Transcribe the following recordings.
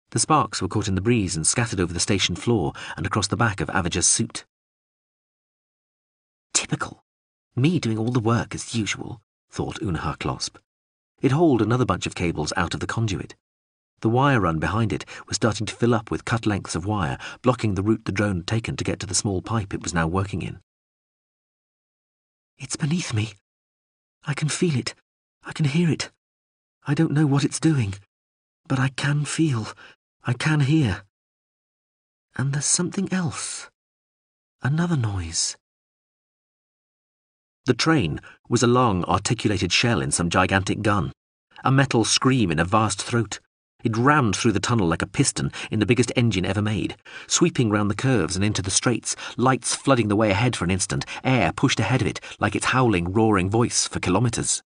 The sparks were caught in the breeze and scattered over the station floor and across the back of Avager's suit. Typical. Me doing all the work as usual, thought Unaha Closp. It hauled another bunch of cables out of the conduit. The wire run behind it was starting to fill up with cut lengths of wire, blocking the route the drone had taken to get to the small pipe it was now working in. It's beneath me. I can feel it. I can hear it. I don't know what it's doing, but I can feel. I can hear. And there's something else. Another noise. The train was a long, articulated shell in some gigantic gun, a metal scream in a vast throat. It rammed through the tunnel like a piston in the biggest engine ever made, sweeping round the curves and into the straights, lights flooding the way ahead for an instant, air pushed ahead of it like its howling, roaring voice for kilometres.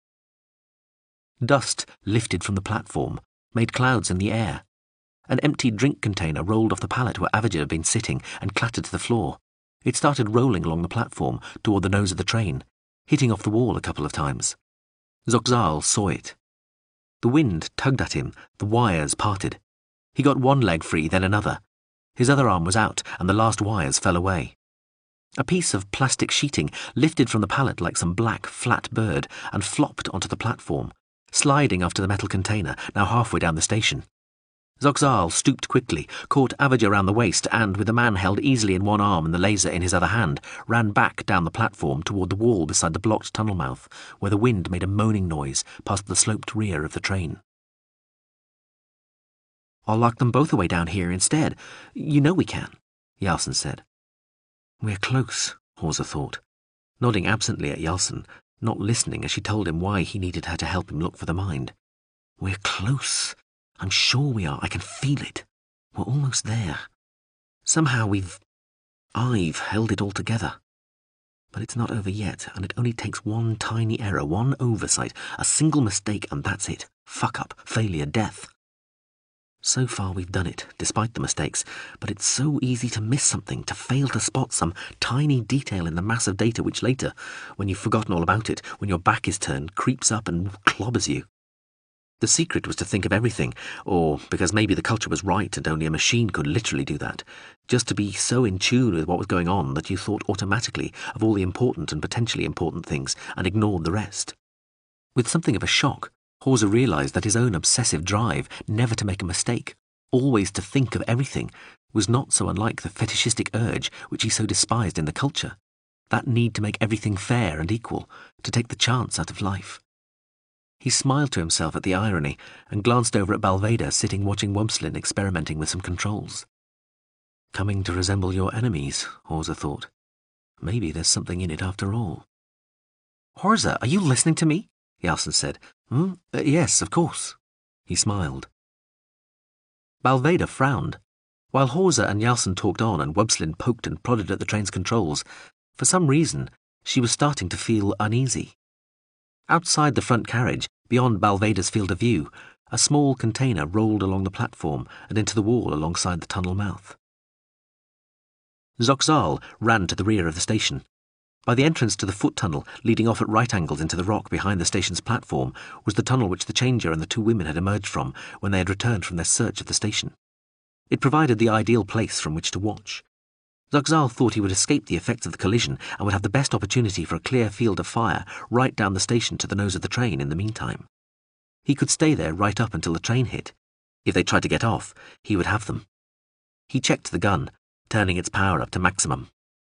Dust lifted from the platform, made clouds in the air. An empty drink container rolled off the pallet where Avager had been sitting and clattered to the floor. It started rolling along the platform toward the nose of the train, hitting off the wall a couple of times. Zoxal saw it. The wind tugged at him, the wires parted. He got one leg free, then another. His other arm was out, and the last wires fell away. A piece of plastic sheeting lifted from the pallet like some black, flat bird and flopped onto the platform, sliding after the metal container, now halfway down the station. Zoxal stooped quickly, caught Avager round the waist, and, with the man held easily in one arm and the laser in his other hand, ran back down the platform toward the wall beside the blocked tunnel mouth, where the wind made a moaning noise past the sloped rear of the train. I'll lock them both away down here instead. You know we can, Yalson said. We're close, Hawser thought, nodding absently at Yalson, not listening as she told him why he needed her to help him look for the mind. We're close. I'm sure we are. I can feel it. We're almost there. Somehow I've held it all together. But it's not over yet, and it only takes one tiny error, one oversight, a single mistake, and that's it. Fuck up, failure, death. So far we've done it, despite the mistakes, but it's so easy to miss something, to fail to spot some tiny detail in the mass of data which later, when you've forgotten all about it, when your back is turned, creeps up and clobbers you. The secret was to think of everything, or, because maybe the culture was right and only a machine could literally do that, just to be so in tune with what was going on that you thought automatically of all the important and potentially important things and ignored the rest. With something of a shock, Hawser realised that his own obsessive drive never to make a mistake, always to think of everything, was not so unlike the fetishistic urge which he so despised in the culture, that need to make everything fair and equal, to take the chance out of life. He smiled to himself at the irony and glanced over at Balveda sitting watching Wumpslin experimenting with some controls. Coming to resemble your enemies, Hawser thought. Maybe there's something in it after all. Hawser, are you listening to me? Yalson said. Yes, of course. He smiled. Balveda frowned. While Hawser and Yalson talked on and Wumpslin poked and prodded at the train's controls, for some reason she was starting to feel uneasy. Outside the front carriage, beyond Balveda's field of view, a small container rolled along the platform and into the wall alongside the tunnel mouth. Zoxal ran to the rear of the station. By the entrance to the foot tunnel, leading off at right angles into the rock behind the station's platform, was the tunnel which the changer and the two women had emerged from when they had returned from their search of the station. It provided the ideal place from which to watch. Zoxal thought he would escape the effects of the collision and would have the best opportunity for a clear field of fire right down the station to the nose of the train in the meantime. He could stay there right up until the train hit. If they tried to get off, he would have them. He checked the gun, turning its power up to maximum.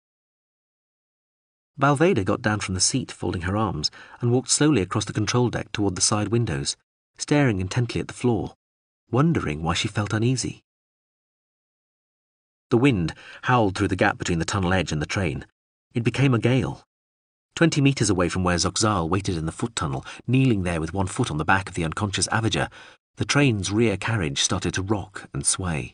Balveda got down from the seat, folding her arms, and walked slowly across the control deck toward the side windows, staring intently at the floor, wondering why she felt uneasy. The wind howled through the gap between the tunnel edge and the train. It became a gale. 20 metres away from where Zoxal waited in the foot tunnel, kneeling there with one foot on the back of the unconscious Avager, the train's rear carriage started to rock and sway.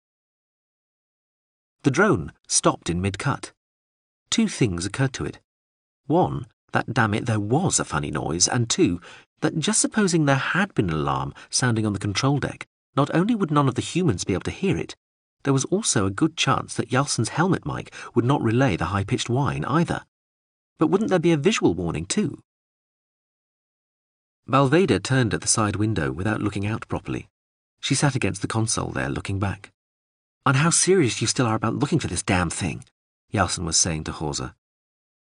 The drone stopped in mid-cut. Two things occurred to it. One, that damn it, there was a funny noise, and two, that just supposing there had been an alarm sounding on the control deck, not only would none of the humans be able to hear it, there was also a good chance that Yalson's helmet mic would not relay the high-pitched whine either. But wouldn't there be a visual warning too? Balveda turned at the side window without looking out properly. She sat against the console there, looking back. "And how serious you still are about looking for this damn thing," Yalson was saying to Hawser.